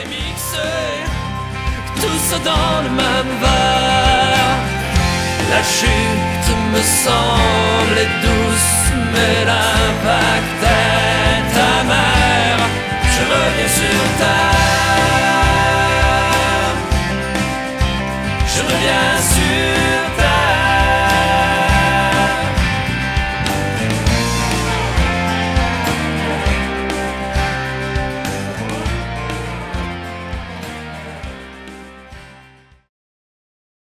et mixés, tous dans le même verre. La chute me semblait douce, mais l'impact